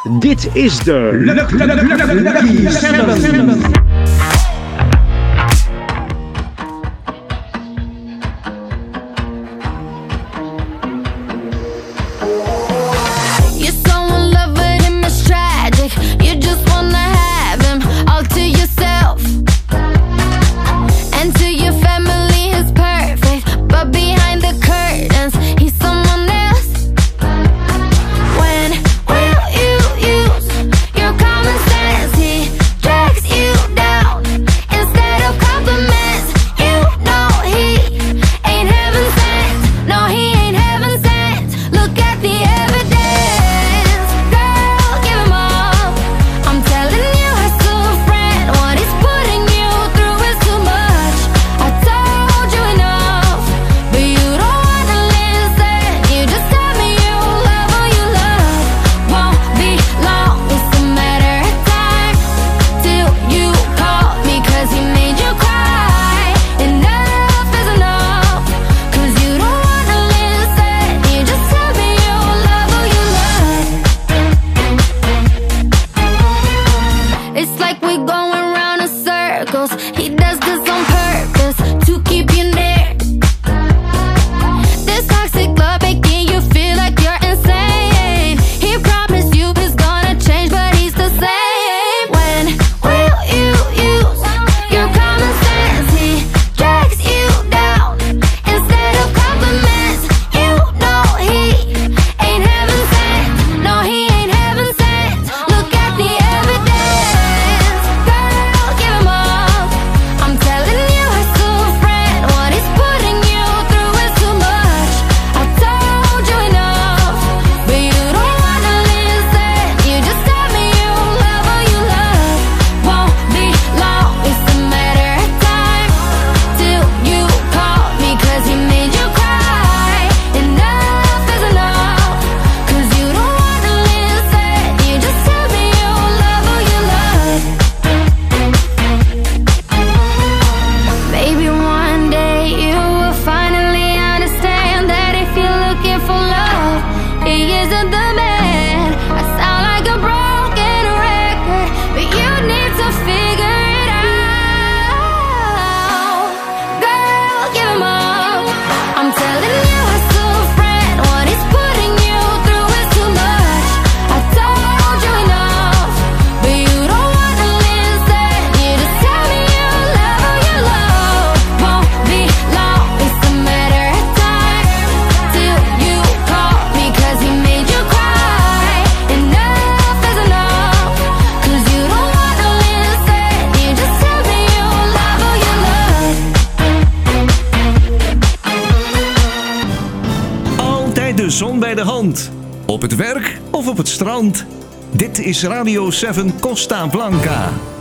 Dit is de Lucky 7. He does this on purpose to keep you near. This toxic love making you feel like you're insane. He promised you he's gonna change, but he's the same. When will you use your common sense? He drags you down instead of compliments. You know he ain't heaven sent. No, he ain't heaven sent. Look at the evidence. Girl, give him up. I'm telling you, I still a friend. What he's putting you through is too much. I told you enough, but you don't wanna listen. You just tell me you love who you love. Won't be long, it's a matter of time till you call me, 'cause he made you cry. Enough is enough, 'cause you don't wanna listen. You just tell me you love who you love. Maybe one day you will finally understand that if you're looking for love, he isn't the man. I sound like a broken record, but you need to figure it out. Girl, give him up. I'm telling you, I still a friend. What he's putting you through is too much. I told you enough, but you don't wanna listen. You just tell me you love who you love. Won't be long, it's a matter of time till you call me, 'cause he made you cry. Enough is enough, 'cause you don't wanna listen. You just tell me you love who you love. Altijd de zon bij de hand. Op het werk of op het strand. Dit is Radio 7 Costa Blanca.